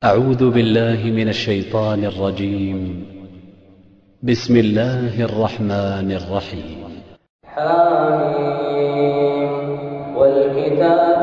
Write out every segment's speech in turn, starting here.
أعوذ بالله من الشيطان الرجيم. بسم الله الرحمن الرحيم. حميم والكتاب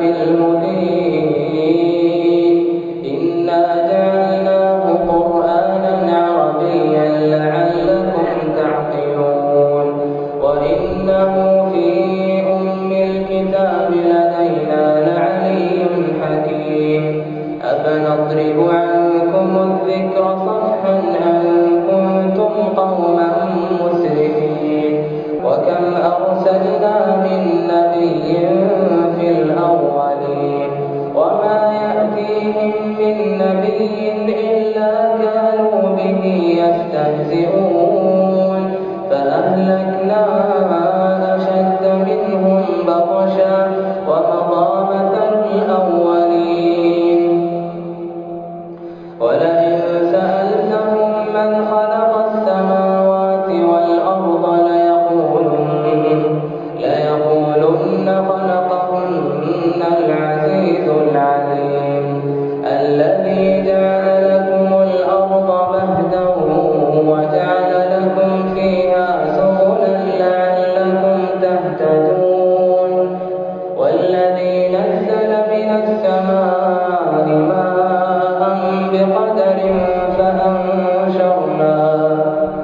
المبين إنا جعلناه قرآنا عربيا لعلكم تعقلون وإنه في أم الكتاب لدينا لعلي حكيم أفنضرب عنكم الذكر صفحا أن كنتم قوما مسرفين وكم أرسلنا من نبي في الأولين وما يأتيهم من نبي إلا كانوا به يستهزئون فأهلكنا أشد منهم بطشا ومضى مثل الأولين ولئن سألتهم من خلق السماوات والأرض ليقولن خلقهن العزيز العليم الذي جعل لكم الأرض مهدا وجعل لكم فيها سبلا لعلكم تهتدون والذي نزل من السماء ماء بقدر فأنشرنا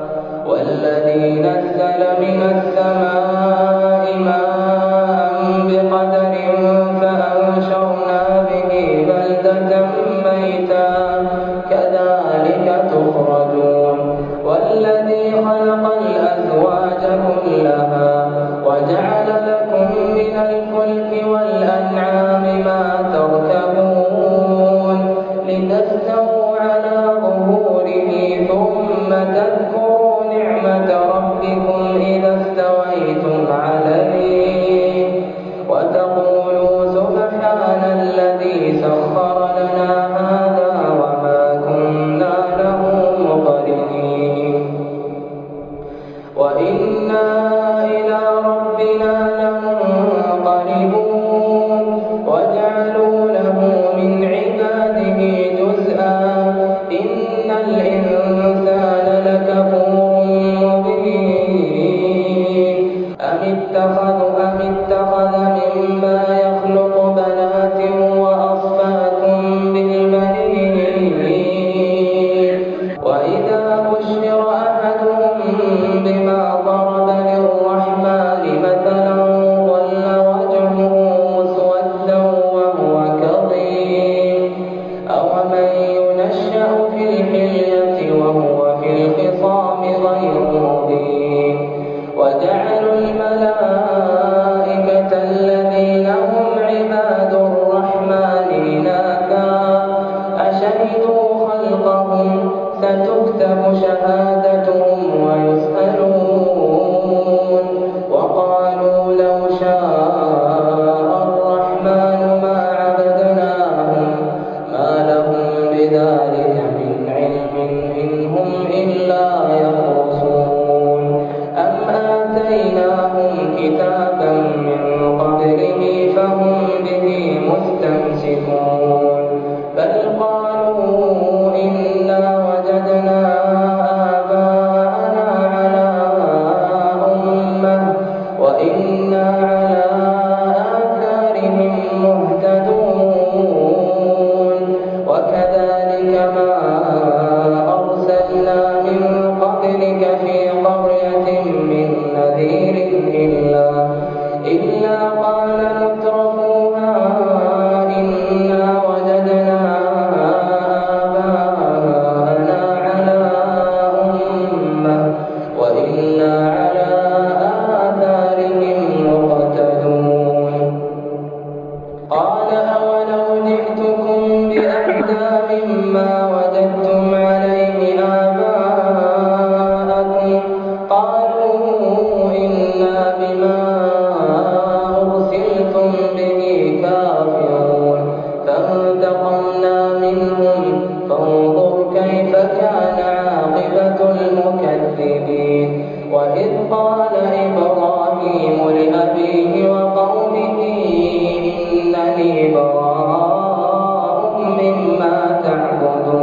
به بلدة ميتا كذلك تخرجون والذي خلق الأزواج كلها وجعل لكم من الفلك والأنعام ما تركبون لتستووا على ظهوره ثم تذكروا نعمة ربكم إذا استويتم عليه وتقولوا سبحان الذي سخر لنا هذا وما كنا له مقرنين وإنا إلى ربنا لمنقلبون وجعلوا له من عباده جزءا إن الإنسان لكفور مبين أم اتخذ مما يخلق بنات وأصفاكم بالبنين وإذا بشر أحدهم بما ضرب للرحمن مثلا ظل وجهه مسودا وهو كظيم أومن ينشأ في الحلية وهو في الخصام غير مبين وجعلوا الملائكة الذين هم عباد الرحمن إناثا أشهدوا خلقهم ستكتب شهادتهم ويسألون وقالوا لو شاء الرحمن ما عبدناهم ما لهم بذلك من علم إن هم إلا يخرصون أم آتيناهم كتابا من قبله فهم به مستمسكون بل قالوا إنا وجدنا آباءنا على أمة وإنا على آثارهم مهتدون وكذلك ما أرسلنا من قبلك في قرية من نذير إلا قال مترفوها إنا وجدنا آباءنا على أمة وإنا على آثارهم مقتدون قال أولو جئتكم بأهدى مما وجدتم عليه آباءكم قالوا إنا بما أرسلتم به كافرون فانتقمنا منهم فانظر كيف كان عاقبة المكذبين وإذ قال إبراهيم لأبيه وقومه إنني براء مما تعبدون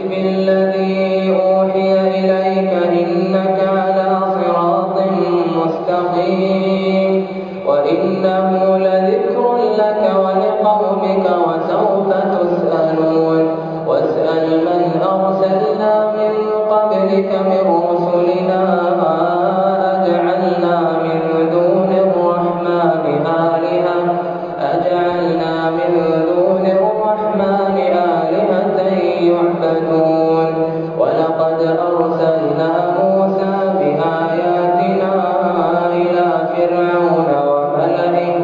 بالذي أوحي إليك إنك على صراط مستقيم وإنه لذكر لك ولقومك وسوف تسألون واسأل من أرسلنا من قبلك من رسلنا أجعلنا من دون الرحمن آلهة يعبدون ولقد أرسلنا موسى بآياتنا إلى فرعون وملئه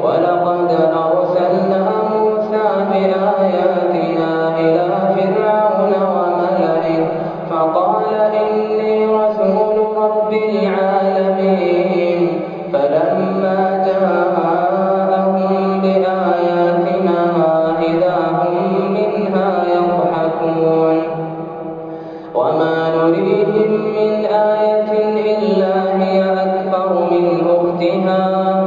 فقال إني رسول رب العالمين فلما جاءهم بآياتنا إذا هم منها يضحكون وما نريهم من آية إلا هي أكبر من أختها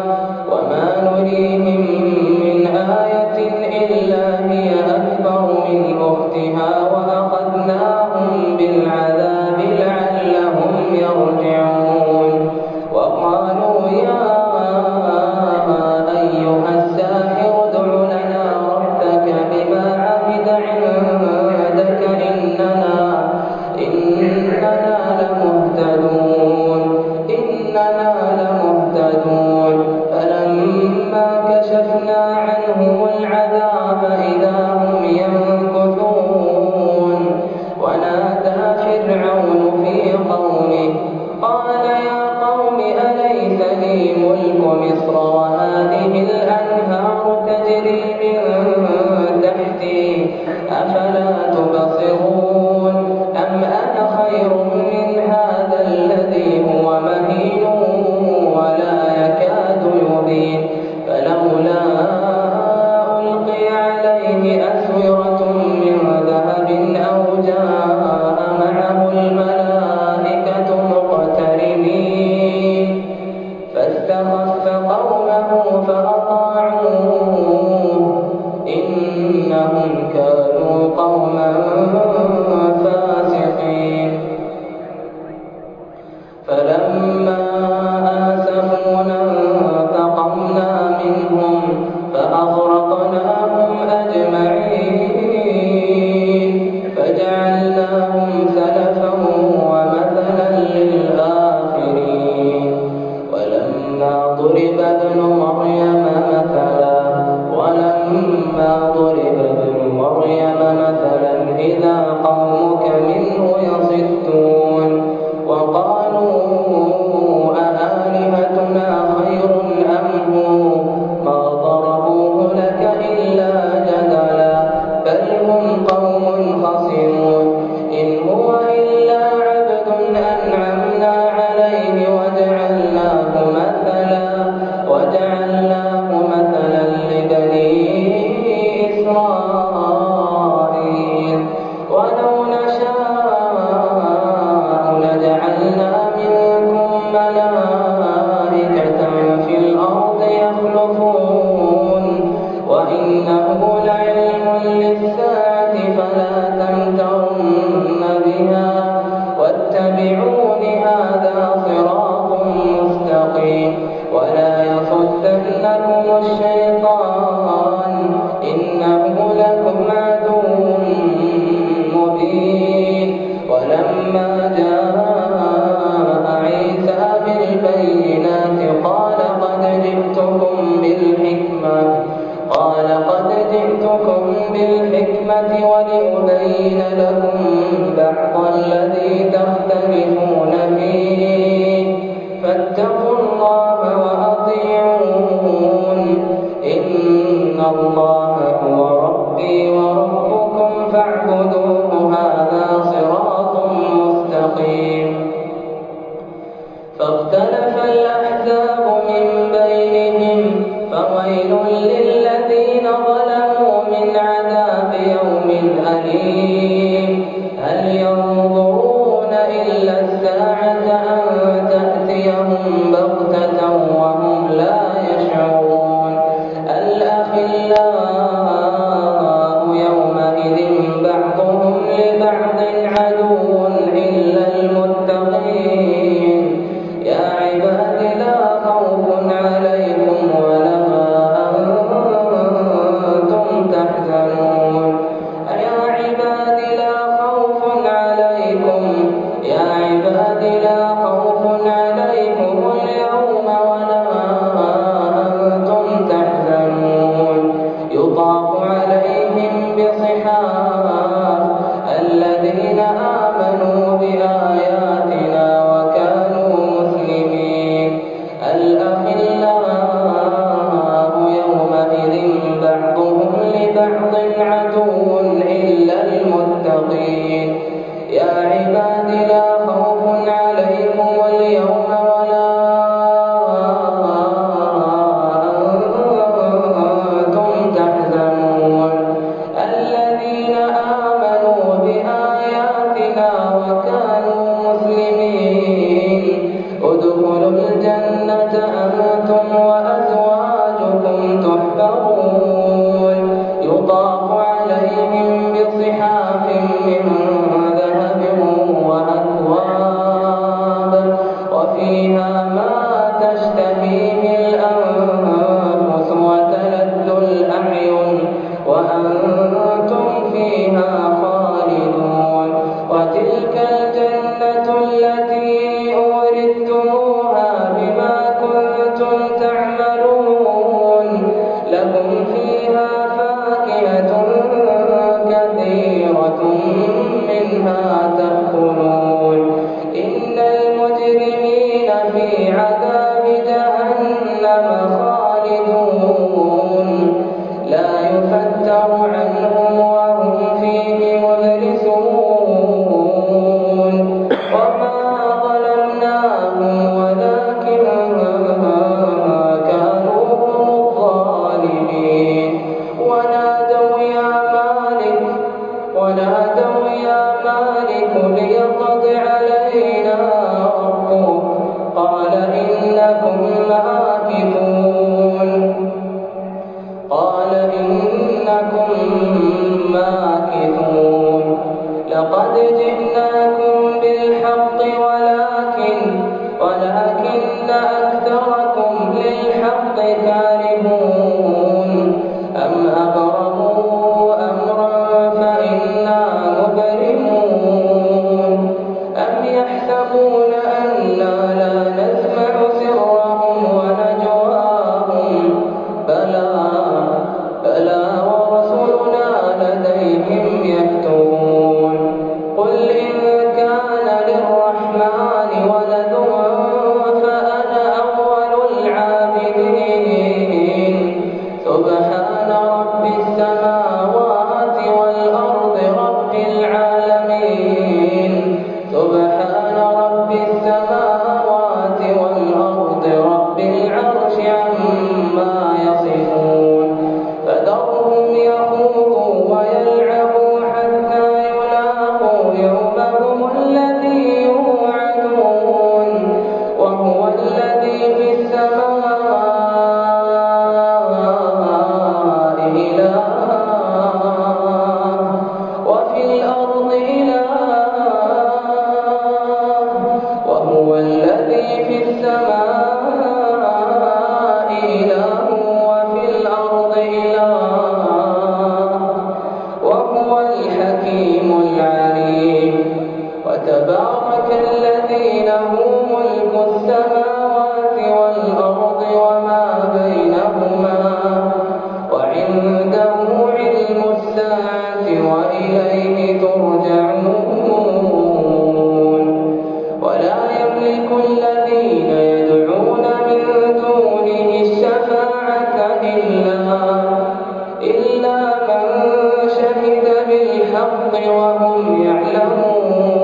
وأخذناهم بالعذاب لعلهم يرجعون وقالوا يا أيها الساحر ادع لنا ربك بما عهد عندك إننا لمهتدون فلما كشفنا عنهم العذاب إذا هم ينكثون عليهم بصحاف الذين آمنوا بآياتنا وكانوا مسلمين الأخلاء يومئذ بعضهم لبعض عدو إلا المتقين يا عباد لا خوف عليكم اليوم ولا أنتم تحزنون الذين آمنوا بآياتنا وكانوا مسلمين ادخلوا الجنة أنتم وأزواجكم تحبرون يطاف عليهم بصحاف من ذهب وأكواب وفيها ما تشتهيه الأنفس وتلذ الأعين وأنتم فيها خالدون وتلك الجنة التي أورثتموها بما كنتم تعملون لكم فيها فاكهة كثيرة منها تأكلون إن المجرمين في عذاب جهنم خالدون لا يفتر عنهم وهم فيه مبلسون وما ظلمناهم ولكن كانوا هم الظالمين ونادوا يا مالك ليقض علينا ربك قال إنكم ماكثون لقد جئناكم بالحق ولكن أكثركم للحق كارهون أم أبرموا أمرا فإنا مبرمون أم يحسبون أنا لا نسمع سرهم ونجواهم بلى ورسلنا لديهم يكتبون قل إن كان للرحمن ولد فأنا أول العابدين سبحان رب السماوات والأرض رب العالمين سبحان رب السماوات والأرض رب العرش عما يصفون فذرهم يخوضوا ويلعبوا حتى يلاقوا يومهم الذي يوعدون وهو الذي في السماء إله وفي الأرض إله وهو الذي في السماء إله وفي الأرض إله وهو الحكيم العليم وتبارك الذي له ملك السماوات والأرض وما بينهما وعنده علم الساعة وإليه ترجعون ولا يملك الذين يدعون من دونه الشفاعة إلا من شهد بالحق وهم يعلمون